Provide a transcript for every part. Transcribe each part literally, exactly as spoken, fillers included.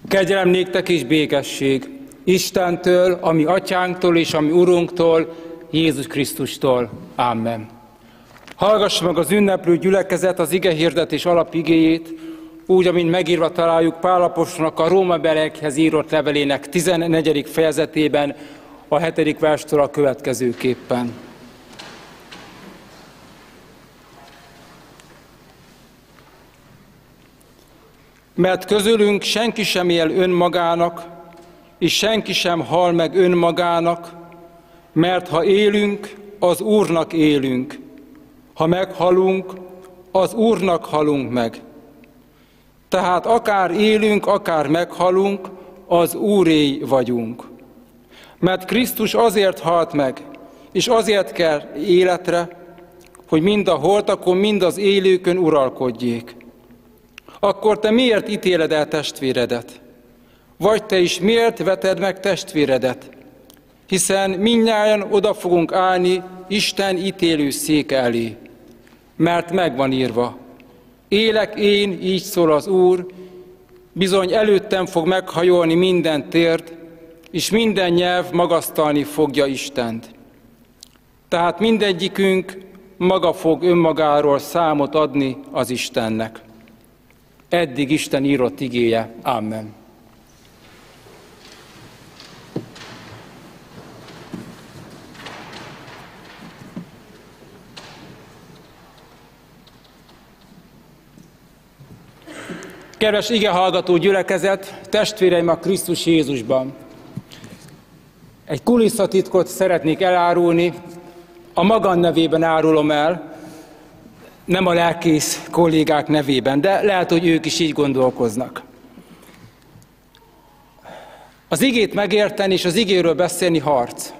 Kegyelem néktek és békesség Istentől, a mi atyánktól és a mi Urunktól, Jézus Krisztustól. Amen. Hallgassa meg az ünneplő gyülekezet az igehirdetés alapigéjét, úgy, amint megírva találjuk Pál apostolnak a rómaiekhez írott levelének tizennegyedik fejezetében, a hetedik verstől a következőképpen. Mert közülünk senki sem él önmagának, és senki sem hal meg önmagának, mert ha élünk, az Úrnak élünk, ha meghalunk, az Úrnak halunk meg. Tehát akár élünk, akár meghalunk, az Úréi vagyunk. Mert Krisztus azért halt meg, és azért kell életre, hogy mind a holtakon, mind az élőkön uralkodjék. Akkor te miért ítéled el testvéredet? Vagy te is miért veted meg testvéredet? Hiszen mindnyájan oda fogunk állni Isten ítélő széke elé. Mert megvan írva, élek én, így szól az Úr, bizony előttem fog meghajolni minden térd, és minden nyelv magasztalni fogja Istent. Tehát mindegyikünk maga fog önmagáról számot adni az Istennek. Eddig Isten írott igéje. Amen. Kedves igehallgató gyülekezet, testvéreim a Krisztus Jézusban! Egy kulisszatitkot szeretnék elárulni, a magam nevében árulom el, nem a lelkész kollégák nevében, de lehet, hogy ők is így gondolkoznak. Az igét megérteni és az igéről beszélni harc.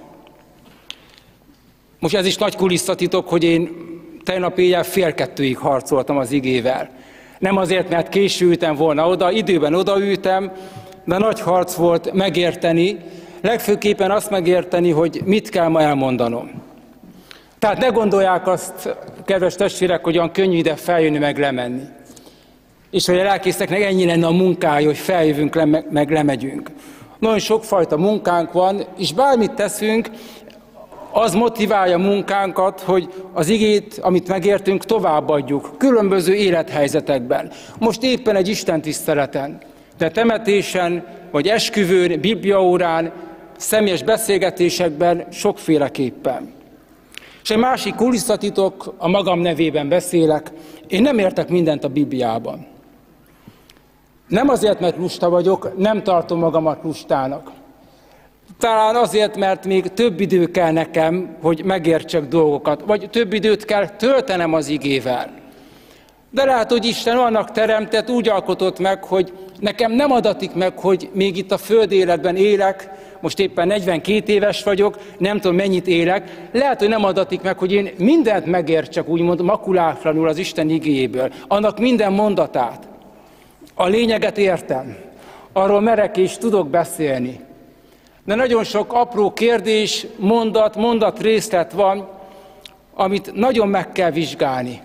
Most ez is nagy kulisszatitok, hogy én tegnap éjjel fél kettőig harcoltam az igével. Nem azért, mert késő ültem volna oda, időben odaültem, de nagy harc volt megérteni, legfőképpen azt megérteni, hogy mit kell ma elmondanom. Tehát ne gondolják azt, kedves testvérek, hogy olyan könnyű ide feljönni, meg lemenni. És hogy a lelkészeknek ennyi lenne a munkája, hogy feljövünk, le, meg lemegyünk. Nagyon sokfajta munkánk van, és bármit teszünk, az motiválja munkánkat, hogy az igét, amit megértünk, továbbadjuk különböző élethelyzetekben. Most éppen egy istentiszteleten, de temetésen, vagy esküvőn, bibliaórán, személyes beszélgetésekben sokféleképpen. És egy másik kulisszatitok, a magam nevében beszélek, én nem értek mindent a Bibliában. Nem azért, mert lusta vagyok, nem tartom magamat lustának. Talán azért, mert még több idő kell nekem, hogy megértsek dolgokat, vagy több időt kell töltenem az igével. De lehet, hogy Isten annak teremtett, úgy alkotott meg, hogy nekem nem adatik meg, hogy még itt a föld életben élek, most éppen negyvenkét éves vagyok, nem tudom mennyit élek, lehet, hogy nem adatik meg, hogy én mindent megértsek, úgymond makulátlanul az Isten igéjéből, annak minden mondatát. A lényeget értem, arról merek és tudok beszélni. De nagyon sok apró kérdés, mondat, mondat részlet van, amit nagyon meg kell vizsgálni.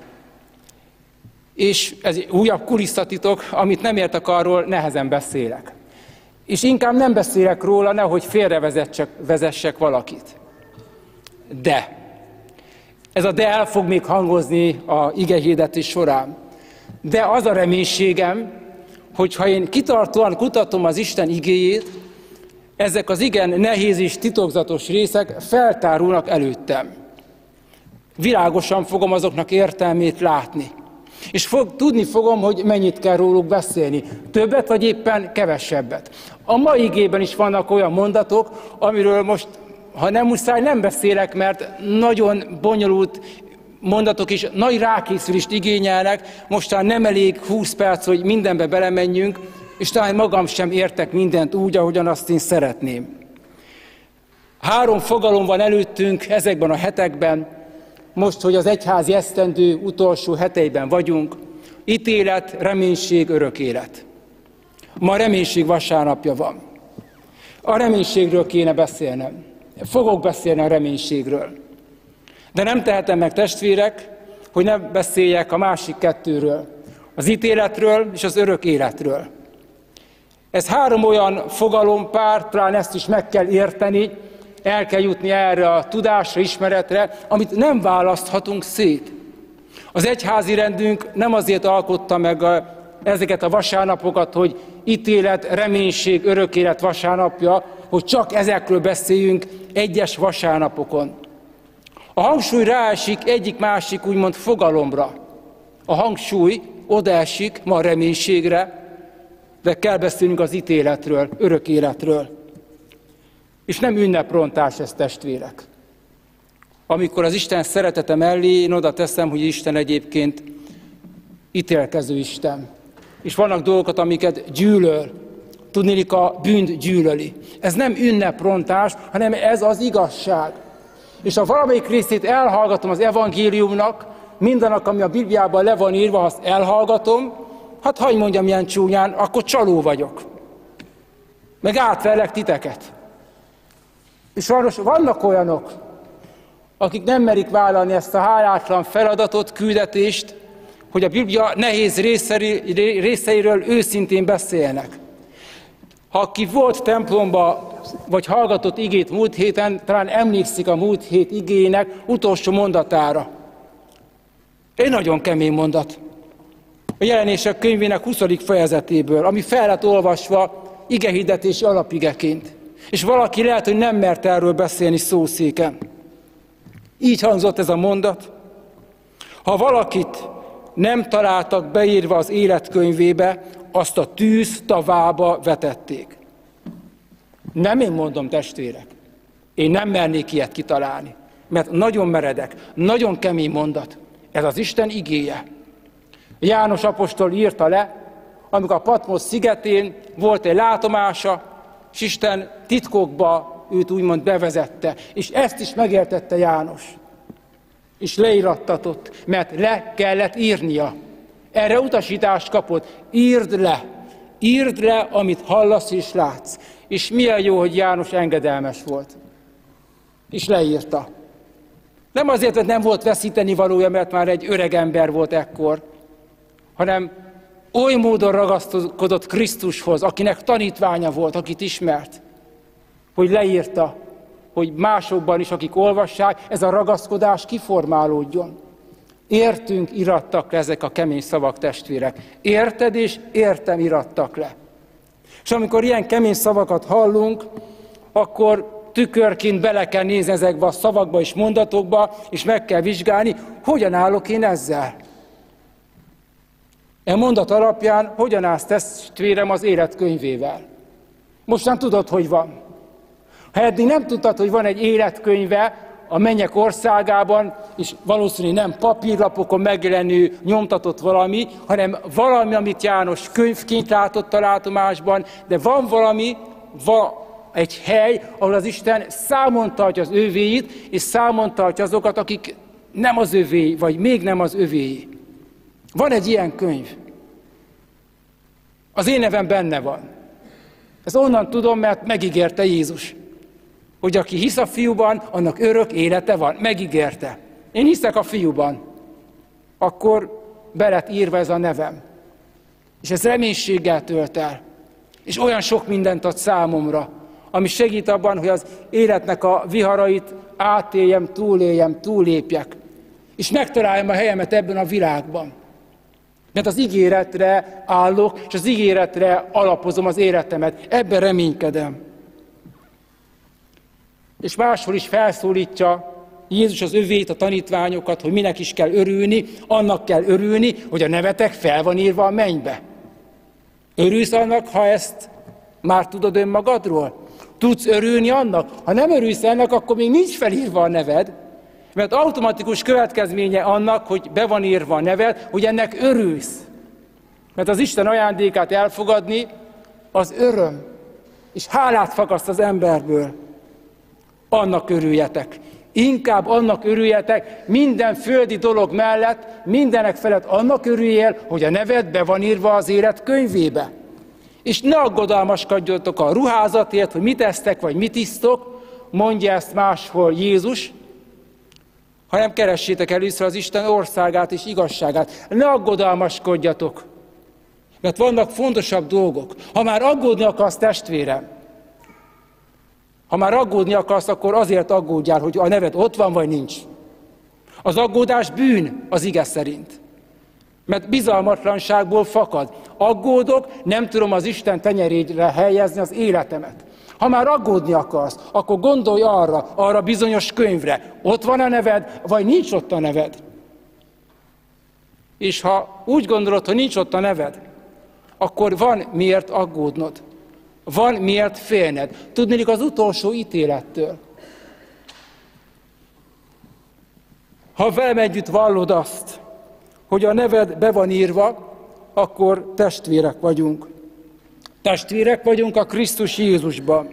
És ez egy újabb kulisszatitok, amit nem értek, arról nehezen beszélek. És inkább nem beszélek róla, nehogy félrevezessek valakit. De, ez a de el fog még hangozni a igehirdetés során. De az a reménységem, hogy ha én kitartóan kutatom az Isten igéjét, ezek az igen nehéz és titokzatos részek feltárulnak előttem. Világosan fogom azoknak értelmét látni. És fog, tudni fogom, hogy mennyit kell róluk beszélni. Többet, vagy éppen kevesebbet. A mai igében is vannak olyan mondatok, amiről most, ha nem muszáj, nem beszélek, mert nagyon bonyolult mondatok is nagy rákészülést igényelnek. Mostan nem elég húsz perc, hogy mindenbe belemenjünk, és talán magam sem értek mindent úgy, ahogyan azt én szeretném. Három fogalom van előttünk ezekben a hetekben, most, hogy az egyházi esztendő utolsó heteiben vagyunk, ítélet, reménység, örök élet. Ma reménység vasárnapja van. A reménységről kéne beszélnem. Fogok beszélni a reménységről. De nem tehetem meg, testvérek, hogy ne beszéljek a másik kettőről. Az ítéletről és az örök életről. Ez három olyan fogalompár, talán ezt is meg kell érteni, el kell jutni erre a tudásra, ismeretre, amit nem választhatunk szét. Az egyházi rendünk nem azért alkotta meg a, ezeket a vasárnapokat, hogy ítélet, reménység, örök élet vasárnapja, hogy csak ezekről beszéljünk egyes vasárnapokon. A hangsúly ráesik egyik-másik úgymond fogalomra. A hangsúly odaesik ma a reménységre, de kell beszélnünk az ítéletről, örök életről. És nem ünneprontás ez, testvérek. Amikor az Isten szeretete mellé én oda teszem, hogy Isten egyébként ítélkező Isten. És vannak dolgokat, amiket gyűlöl. Tudniillik, a bűnt gyűlöli. Ez nem ünneprontás, hanem ez az igazság. És ha valamelyik részét elhallgatom az evangéliumnak, mindannak, ami a Bibliában le van írva, ha azt elhallgatom, hát hagyj mondjam ilyen csúnyán, akkor csaló vagyok. Meg átverlek titeket. És sajnos vannak olyanok, akik nem merik vállalni ezt a hálátlan feladatot, küldetést, hogy a Biblia nehéz részeiről őszintén beszélnek. Ha aki volt templomba, vagy hallgatott igét múlt héten, talán emlékszik a múlt hét igének utolsó mondatára. Egy nagyon kemény mondat. A Jelenések könyvének huszadik fejezetéből, ami fel lett olvasva igehirdetési alapigeként. És valaki lehet, hogy nem mert erről beszélni szószéken. Így hangzott ez a mondat. Ha valakit nem találtak beírva az életkönyvébe, azt a tűz tavába vetették. Nem én mondom, testvérek. Én nem mernék ilyet kitalálni, mert nagyon meredek, nagyon kemény mondat. Ez az Isten igéje. János apostol írta le, amikor a Patmos szigetén volt egy látomása, és Isten titkokba őt úgymond bevezette. És ezt is megértette János. És leírattatott, mert le kellett írnia. Erre utasítást kapott. Írd le. Írd le, amit hallasz és látsz. És milyen jó, hogy János engedelmes volt. És leírta. Nem azért, hogy nem volt veszíteni valója, mert már egy öreg ember volt ekkor, hanem oly módon ragaszkodott Krisztushoz, akinek tanítványa volt, akit ismert, hogy leírta, hogy másokban is, akik olvassák, ez a ragaszkodás kiformálódjon. Értünk irattak le ezek a kemény szavak, testvérek. Érted és értem irattak le. És amikor ilyen kemény szavakat hallunk, akkor tükörként bele kell nézni ezekbe a szavakba és mondatokba, és meg kell vizsgálni, hogyan állok én ezzel. E mondat alapján hogyan állsz, testvérem, az életkönyvével. Mostan tudod, hogy van. Ha eddig nem tudtad, hogy van egy életkönyve a mennyek országában, és valószínűleg nem papírlapokon megjelenő, nyomtatott valami, hanem valami, amit János könyvként látott a látomásban, de van valami, va, egy hely, ahol az Isten számon tartja az övéit, és számon tartja azokat, akik nem az övéi, vagy még nem az övéi. Van egy ilyen könyv. Az én nevem benne van. Ezt onnan tudom, mert megígérte Jézus, hogy aki hisz a fiúban, annak örök élete van. Megígérte. Én hiszek a fiúban. Akkor be lett írva ez a nevem. És ez reménységgel tölt el. És olyan sok mindent ad számomra, ami segít abban, hogy az életnek a viharait átéljem, túléljem, túlépjek. És megtaláljam a helyemet ebben a világban. Mert az ígéretre állok, és az ígéretre alapozom az életemet. Ebben reménykedem. És máshol is felszólítja Jézus az övét, a tanítványokat, hogy minek is kell örülni, annak kell örülni, hogy a nevetek fel van írva a mennybe. Örülsz annak, ha ezt már tudod önmagadról? Tudsz örülni annak? Ha nem örülsz ennek, akkor még nincs felírva a neved, mert automatikus következménye annak, hogy be van írva a neved, hogy ennek örülsz. Mert az Isten ajándékát elfogadni, az öröm, és hálát fakaszt az emberből. Annak örüljetek. Inkább annak örüljetek, minden földi dolog mellett, mindenek felett annak örüljél, hogy a neved be van írva az élet könyvébe. És ne aggodalmaskodjatok a ruházatért, hogy mit esztek, vagy mit isztok, mondja ezt máshol Jézus, hanem keressétek először az Isten országát és igazságát. Ne aggodalmaskodjatok, Mert vannak fontosabb dolgok. Ha már aggódni akarsz, testvérem, ha már aggódni akarsz, akkor azért aggódjál, hogy a neved ott van, vagy nincs. Az aggódás bűn az ige szerint. Mert bizalmatlanságból fakad. Aggódok, nem tudom az Isten tenyerére helyezni az életemet. Ha már aggódni akarsz, akkor gondolj arra, arra bizonyos könyvre. Ott van a neved, vagy nincs ott a neved. És ha úgy gondolod, hogy nincs ott a neved, akkor van miért aggódnod. Van miért félned. Tudnélik az utolsó ítélettől. Ha velem együtt vallod azt, hogy a neved be van írva, akkor testvérek vagyunk. Testvérek vagyunk a Krisztus Jézusban.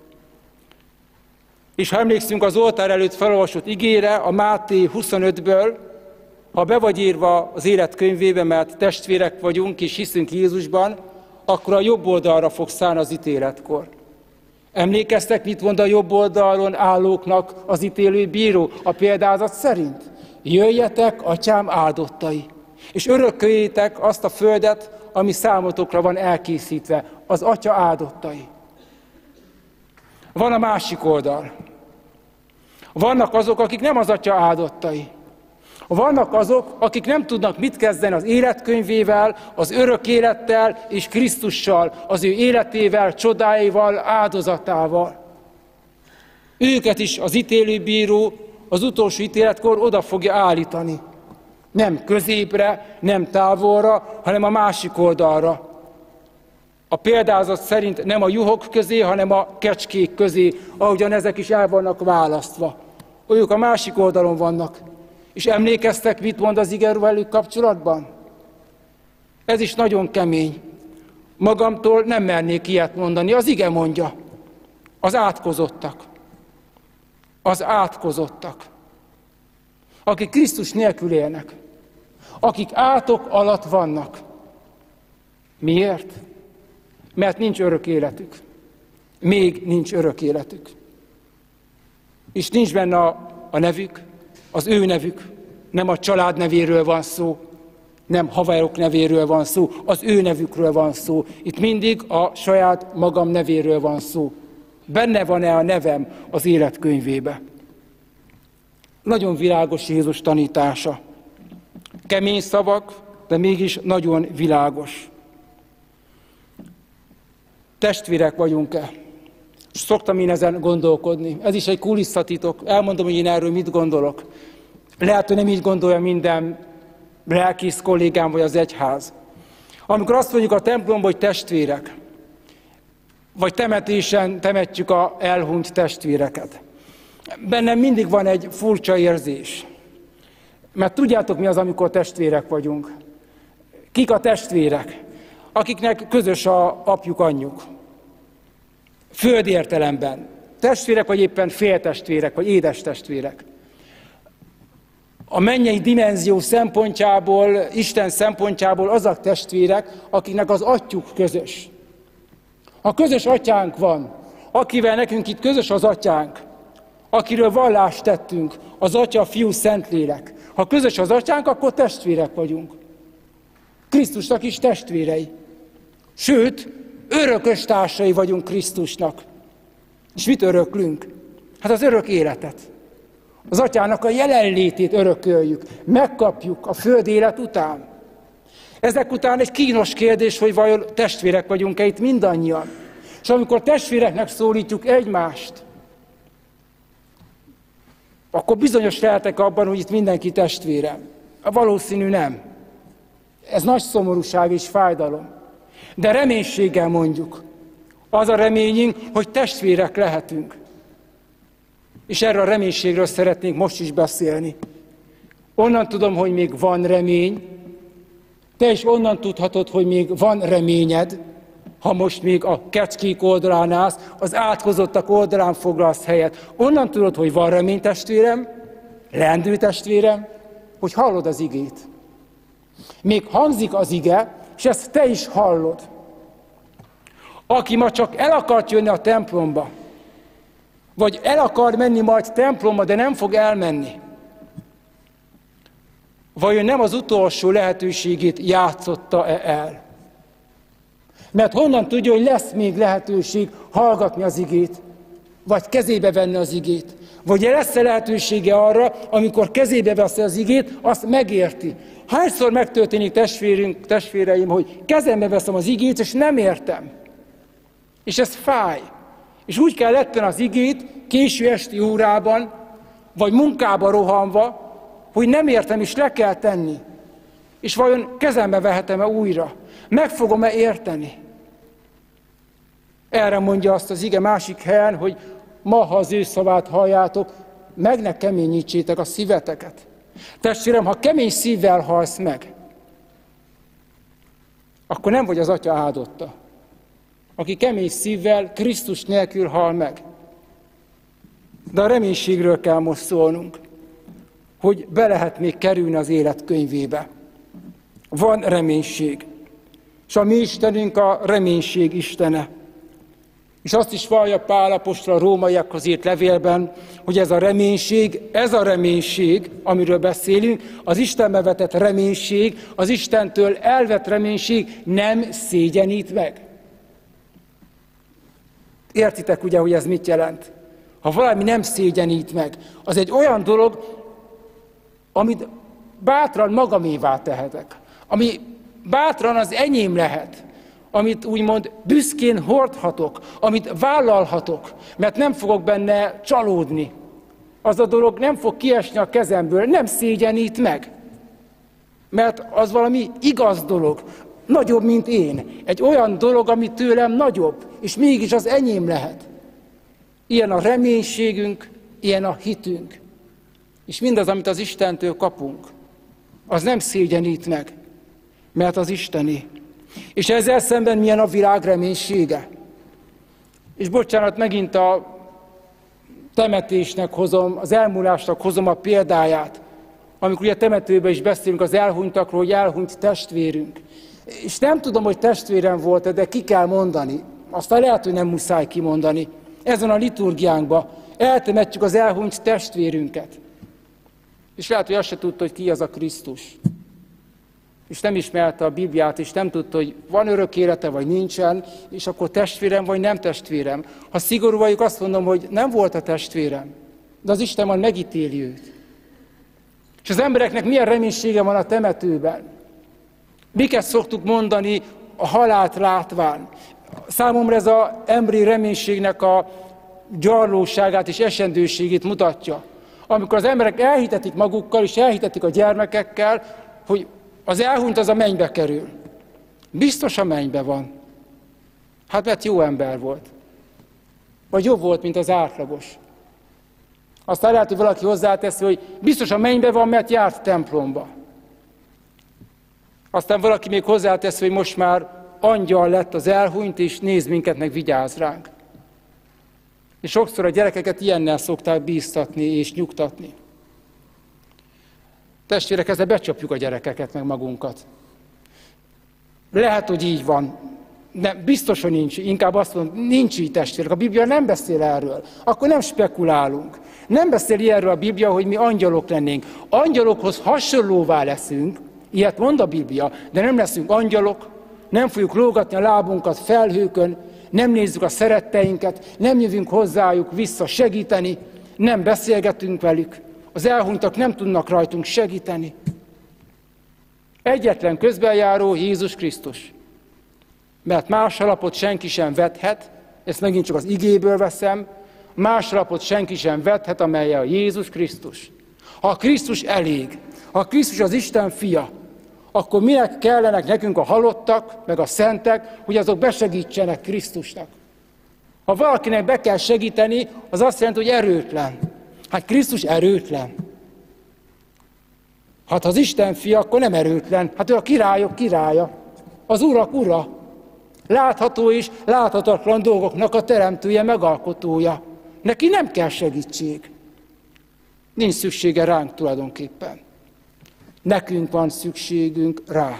És ha emlékszünk az oltár előtt felolvasott igére, a Máté huszonötből, ha be vagy írva az élet könyvébe, mert testvérek vagyunk és hiszünk Jézusban, akkor a jobb oldalra fog szállni az ítéletkor. Emlékeztek, mit mond a jobb oldalon állóknak az ítélő bíró a példázat szerint? Jöjjetek, atyám áldottai, és örököljétek azt a földet, ami számotokra van elkészítve, az atya áldottai. Van a másik oldal. Vannak azok, akik nem az atya áldottai. Vannak azok, akik nem tudnak mit kezdeni az életkönyvével, az örök élettel és Krisztussal, az ő életével, csodáival, áldozatával. Őket is az ítélőbíró az utolsó ítéletkor oda fogja állítani. Nem középre, nem távolra, hanem a másik oldalra. A példázat szerint nem a juhok közé, hanem a kecskék közé, ahogyan ezek is el vannak választva. Ők a másik oldalon vannak. És emlékeztek, mit mond az ige velük kapcsolatban? Ez is nagyon kemény. Magamtól nem mernék ilyet mondani. Az ige mondja. Az átkozottak. Az átkozottak. Akik Krisztus nélkül élnek. Akik átok alatt vannak. Miért? Mert nincs örök életük. Még nincs örök életük. És nincs benne a, a nevük, az ő nevük. Nem a család nevéről van szó, nem haverok nevéről van szó, az ő nevükről van szó. Itt mindig a saját magam nevéről van szó. Benne van-e a nevem az életkönyvébe? Nagyon világos Jézus tanítása. Kemény szavak, de mégis nagyon világos. Testvérek vagyunk-e? Szoktam én ezen gondolkodni. Ez is egy kulisszatitok. Elmondom, hogy én erről mit gondolok. Lehet, hogy nem így gondolja minden lelkész kollégám vagy az egyház. Amikor azt mondjuk a templomban, hogy testvérek, vagy temetésen temetjük a elhunyt testvéreket. Bennem mindig van egy furcsa érzés. Mert tudjátok, mi az, amikor testvérek vagyunk? Kik a testvérek? Akiknek közös a apjuk, anyjuk. Földi értelemben. Testvérek, vagy éppen féltestvérek, vagy édestestvérek. A mennyei dimenzió szempontjából, Isten szempontjából az a testvérek, akiknek az atyjuk közös. Ha közös atyánk van, akivel nekünk itt közös az atyánk, akiről vallást tettünk, az Atya, Fiú, Szentlélek. Ha közös az atyánk, akkor testvérek vagyunk. Krisztusnak is testvérei. Sőt, örökös társai vagyunk Krisztusnak. És mit öröklünk? Hát az örök életet. Az atyának a jelenlétét örököljük, megkapjuk a föld élet után. Ezek után egy kínos kérdés, hogy vajon testvérek vagyunk-e itt mindannyian. És amikor testvéreknek szólítjuk egymást, akkor bizonyos lehetek abban, hogy itt mindenki testvérem. Valószínű nem. Ez nagy szomorúság és fájdalom. De reménységgel mondjuk. Az a reményünk, hogy testvérek lehetünk. És erről a reménységről szeretnénk most is beszélni. Onnan tudom, hogy még van remény. Te is onnan tudhatod, hogy még van reményed, ha most még a kecskék oldalán állsz, az átkozottak oldalán foglalsz helyet. Onnan tudod, hogy van remény, testvérem, leendő testvérem, hogy hallod az igét. Még hangzik az ige, és ezt te is hallod. Aki ma csak el akart jönni a templomba, vagy el akar menni majd templomba, de nem fog elmenni, vajon nem az utolsó lehetőségét játszotta-e el? Mert honnan tudja, hogy lesz még lehetőség hallgatni az igét, vagy kezébe venni az igét. Vagy lesz-e lehetősége arra, amikor kezébe veszi az igét, azt megérti. Hányszor megtörténik, testvérünk, testvéreim, hogy kezembe veszem az igét, és nem értem. És ez fáj. És úgy kell letten az igét késő esti órában, vagy munkába rohanva, hogy nem értem, és le kell tenni. És vajon kezembe vehetem-e újra? Meg fogom-e érteni? Erre mondja azt az ige másik helyen, hogy ma, ha az ő szavát halljátok, meg ne keményítsétek a szíveteket. Testvérem, ha kemény szívvel halsz meg, akkor nem vagy az Atya áldotta. Aki kemény szívvel, Krisztus nélkül hal meg. De a reménységről kell most szólnunk, hogy be lehet még kerülni az élet könyvébe. Van reménység. És a mi Istenünk a reménység Istene. És azt is vallja Pál apostol a rómaiakhoz írt levélben, hogy ez a reménység, ez a reménység, amiről beszélünk, az Istenbe vetett reménység, az Istentől elvett reménység nem szégyenít meg. Értitek ugye, hogy ez mit jelent? Ha valami nem szégyenít meg, az egy olyan dolog, amit bátran magamévá tehetek, ami bátran az enyém lehet, amit úgymond büszkén hordhatok, amit vállalhatok, mert nem fogok benne csalódni. Az a dolog nem fog kiesni a kezemből, nem szégyenít meg. Mert az valami igaz dolog, nagyobb, mint én. Egy olyan dolog, ami tőlem nagyobb, és mégis az enyém lehet. Ilyen a reménységünk, ilyen a hitünk. És mindaz, amit az Istentől kapunk, az nem szégyenít meg, mert az Isteni. És ezzel szemben milyen a világ reménysége. És bocsánat, megint a temetésnek hozom, az elmúlásnak hozom a példáját, amikor ugye temetőben is beszélünk az elhunytakról, hogy elhunyt testvérünk. És nem tudom, hogy testvérem volt-e, de ki kell mondani. Aztán lehet, hogy nem muszáj kimondani. Ezen a liturgiánkban eltemetjük az elhunyt testvérünket. És lehet, hogy azt se tudta, hogy ki az a Krisztus. És nem ismerte a Bibliát, és nem tudta, hogy van örök élete, vagy nincsen, és akkor testvérem, vagy nem testvérem. Ha szigorú vagyok, azt mondom, hogy nem volt a testvérem, de az Isten majd megítéli őt. És az embereknek milyen reménysége van a temetőben? Miket szoktuk mondani a halált látván? Számomra ez az emberi reménységnek a gyarlóságát és esendőségét mutatja. Amikor az emberek elhitetik magukkal, és elhitetik a gyermekekkel, hogy az elhunyt az a mennybe kerül. Biztos a mennybe van. Hát mert jó ember volt. Vagy jobb volt, mint az átlagos. Aztán lehet, hogy valaki hozzáteszi, hogy biztos a mennybe van, mert járt templomba. Aztán valaki még hozzáteszi, hogy most már angyal lett az elhunyt, és néz minket, meg vigyáz ránk. És sokszor a gyerekeket ilyennel szokták bíztatni és nyugtatni. Testvérek, ezzel becsapjuk a gyerekeket, meg magunkat. Lehet, hogy így van. Nem, biztos, hogy nincs. Inkább azt mondom, nincs így, testvérek. A Biblia nem beszél erről. Akkor nem spekulálunk. Nem beszél erről a Biblia, hogy mi angyalok lennénk. Angyalokhoz hasonlóvá leszünk, ilyet mond a Biblia, de nem leszünk angyalok, nem fogjuk lógatni a lábunkat felhőkön, nem nézzük a szeretteinket, nem jövünk hozzájuk vissza segíteni, nem beszélgetünk velük. Az elhunytak nem tudnak rajtunk segíteni. Egyetlen közbenjáró Jézus Krisztus. Mert más alapot senki sem vethet, ezt megint csak az igéből veszem, más alapot senki sem vethet, amely a Jézus Krisztus. Ha a Krisztus elég, ha a Krisztus az Isten fia, akkor minek kellenek nekünk a halottak, meg a szentek, hogy azok besegítsenek Krisztusnak. Ha valakinek be kell segíteni, az azt jelenti, hogy erőtlen. Hát Krisztus erőtlen. Hát ha az Isten fia, akkor nem erőtlen. Hát ő a királyok királya, az urak ura. Látható és láthatatlan dolgoknak a teremtője, megalkotója. Neki nem kell segítség. Nincs szüksége ránk tulajdonképpen. Nekünk van szükségünk rá.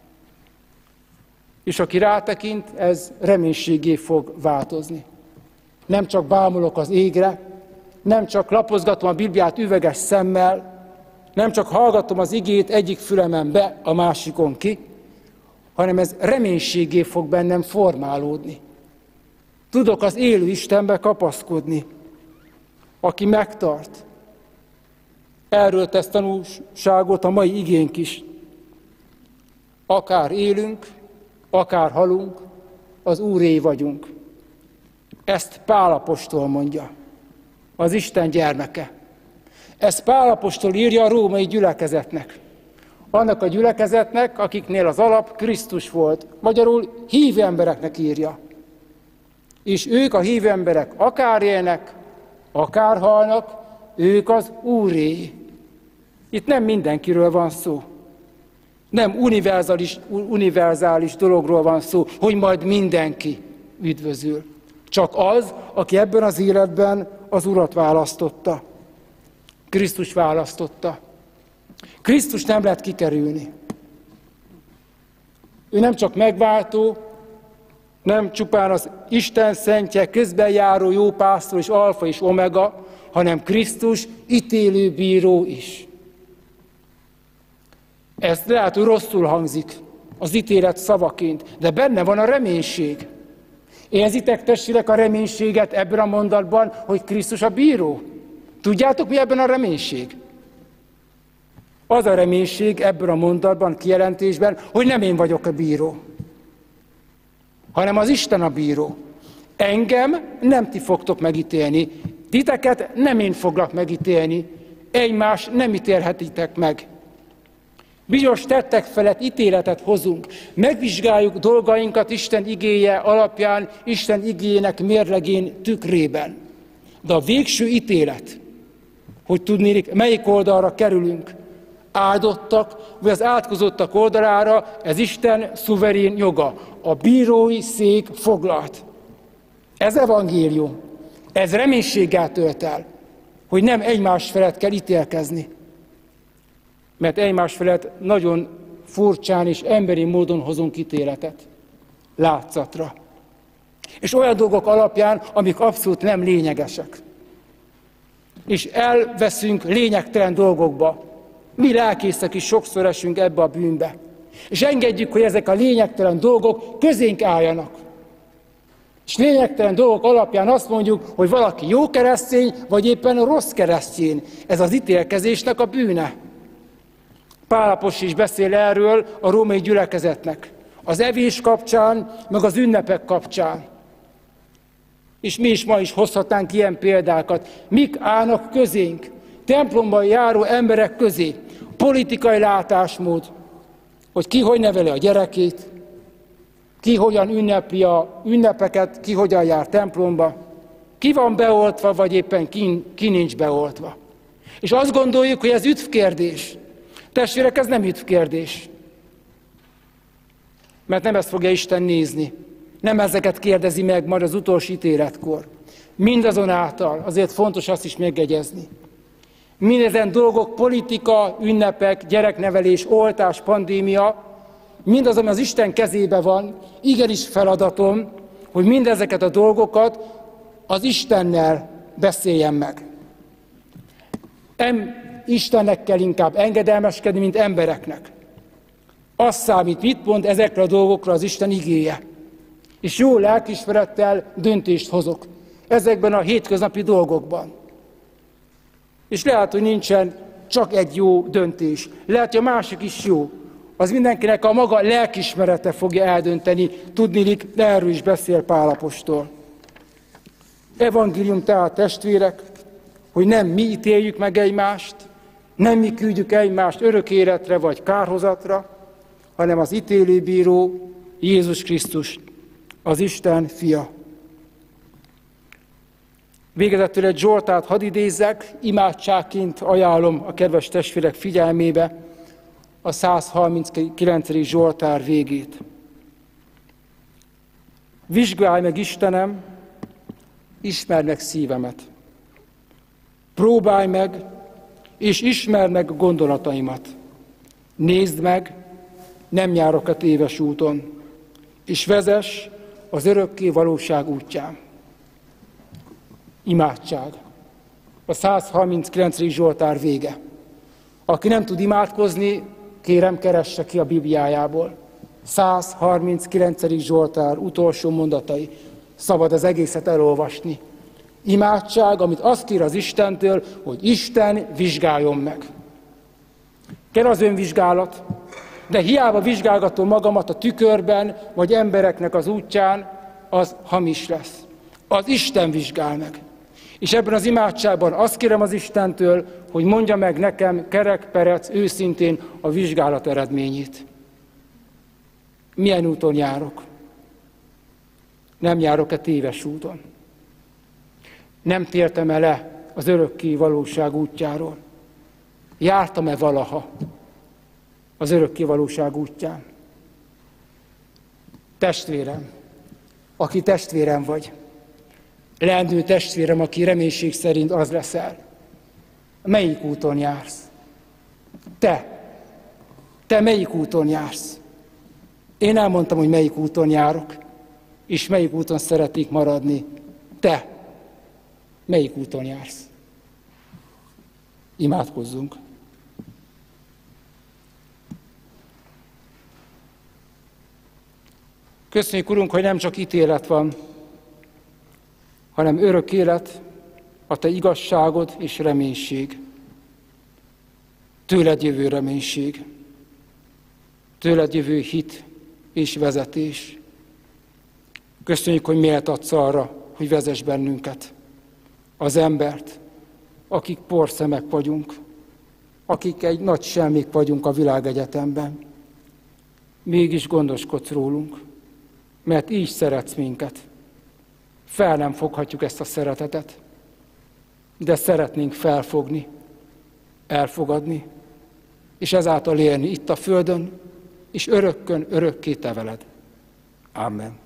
És aki rátekint, ez reménységé fog változni. Nem csak bámulok az égre, nem csak lapozgatom a Bibliát üveges szemmel, nem csak hallgatom az igét egyik fülemen be, a másikon ki, hanem ez reménységé fog bennem formálódni. Tudok az élő Istenbe kapaszkodni, aki megtart. Erről tesz tanúságot a mai igénk is. Akár élünk, akár halunk, az Úré vagyunk. Ezt Pál apostol mondja, az Isten gyermeke. Ezt Pál apostol írja a római gyülekezetnek. Annak a gyülekezetnek, akiknél az alap Krisztus volt. Magyarul hívő embereknek írja. És ők a hívő emberek akár élnek, akár halnak, ők az Úré. Itt nem mindenkiről van szó. Nem univerzális, univerzális dologról van szó, hogy majd mindenki üdvözül. Csak az, aki ebben az életben az Urat választotta. Krisztus választotta. Krisztus nem lehet kikerülni. Ő nem csak megváltó, nem csupán az Isten szentje, közben járó jó pásztor és alfa és omega, hanem Krisztus ítélő bíró is. Ez lehet, hogy rosszul hangzik az ítélet szavaként, de benne van a reménység. Érzitek, testvérek, a reménységet ebben a mondatban, hogy Krisztus a bíró? Tudjátok, mi ebben a reménység? Az a reménység ebben a mondatban, kijelentésben, hogy nem én vagyok a bíró, hanem az Isten a bíró. Engem nem ti fogtok megítélni, titeket nem én foglak megítélni, egymást nem ítélhetitek meg. Bizonyos tettek felett ítéletet hozunk, megvizsgáljuk dolgainkat Isten igéje alapján, Isten igéjének mérlegén tükrében. De a végső ítélet, hogy tudnék, melyik oldalra kerülünk, áldottak, vagy az átkozottak oldalára, ez Isten szuverén joga. A bírói szék foglalt. Ez evangélium. Ez reménységgel tölt el, hogy nem egymás felett kell ítélkezni. Mert egymás felett nagyon furcsán és emberi módon hozunk ítéletet. Látszatra. És olyan dolgok alapján, amik abszolút nem lényegesek. És elveszünk lényegtelen dolgokba. Mi lelkészek is sokszor esünk ebbe a bűnbe. És engedjük, hogy ezek a lényegtelen dolgok közénk álljanak. És lényegtelen dolgok alapján azt mondjuk, hogy valaki jó keresztény, vagy éppen rossz keresztény. Ez az ítélkezésnek a bűne. Pál apostol is beszél erről a római gyülekezetnek. Az evés kapcsán, meg az ünnepek kapcsán. És mi is ma is hozhatnánk ilyen példákat. Mik állnak közénk? Templomban járó emberek közé. Politikai látásmód, hogy ki hogy neveli a gyerekét, ki hogyan ünnepli a ünnepeket, ki hogyan jár templomba, ki van beoltva, vagy éppen ki, ki nincs beoltva. És azt gondoljuk, hogy ez üdvkérdés. Testvérek, ez nem üdvkérdés. Mert nem ezt fogja Isten nézni. Nem ezeket kérdezi meg majd az utolsó ítéletkor. Mindazonáltal azért fontos azt is megjegyezni. Mindezen dolgok, politika, ünnepek, gyereknevelés, oltás, pandémia, mindaz, ami az Isten kezébe van, igenis feladatom, hogy mindezeket a dolgokat az Istennel beszéljem meg. Nem Istennek kell inkább engedelmeskedni, mint embereknek. Az számít, mit mond ezekre a dolgokra az Isten igéje. És jó lelkiismerettel döntést hozok ezekben a hétköznapi dolgokban. És lehet, hogy nincsen csak egy jó döntés. Lehet, hogy a másik is jó. Az mindenkinek a maga lelkiismerete fogja eldönteni. Tudniillik, de erről is beszél Pál apostol. Evangélium tehát, testvérek, hogy nem mi ítéljük meg egymást, nem mi küldjük egymást örök életre vagy kárhozatra, hanem az ítélőbíró Jézus Krisztus, az Isten fia. Végezetül egy Zsoltárt hadd idézzek, imádságként ajánlom a kedves testvérek figyelmébe a száz harminckilencedik Zsoltár végét. Vizsgálj meg, Istenem, ismerd meg szívemet. Próbálj meg, és ismerd meg gondolataimat. Nézd meg, nem járok a téves úton, és vezess az örökké valóság útján. Imádság. A száz harminckilencedik Zsoltár vége. Aki nem tud imádkozni, kérem, keresse ki a Bibliájából. száz harminckilencedik Zsoltár utolsó mondatai. Szabad az egészet elolvasni. Imádság, amit azt kér az Istentől, hogy Isten vizsgáljon meg. Kell az önvizsgálat, de hiába vizsgálgatom magamat a tükörben, vagy embereknek az útján, az hamis lesz. Az Isten vizsgál meg. És ebben az imádságban azt kérem az Istentől, hogy mondja meg nekem kerekperec őszintén a vizsgálat eredményét. Milyen úton járok? Nem járok-e téves úton? Nem tértem-e le az örökké valóság útjáról? Jártam-e valaha az örökké valóság útján? Testvérem, aki testvérem vagy, leendő testvérem, aki reménység szerint az leszel, melyik úton jársz? Te, te melyik úton jársz? Én elmondtam, hogy melyik úton járok, és melyik úton szeretnék maradni. Te, melyik úton jársz? Imádkozzunk. Köszönjük, Urunk, hogy nem csak ítélet van, hanem örök élet, a Te igazságod és reménység. Tőled jövő reménység, tőled jövő hit és vezetés. Köszönjük, hogy méltatsz arra, hogy vezess bennünket, az embert, akik porszemek vagyunk, akik egy nagy semmik vagyunk a világegyetemben. Mégis gondoskodsz rólunk, mert így szeretsz minket. Fel nem foghatjuk ezt a szeretetet, de szeretnénk felfogni, elfogadni, és ezáltal élni itt a földön, és örökkön, örökké te veled. Amen.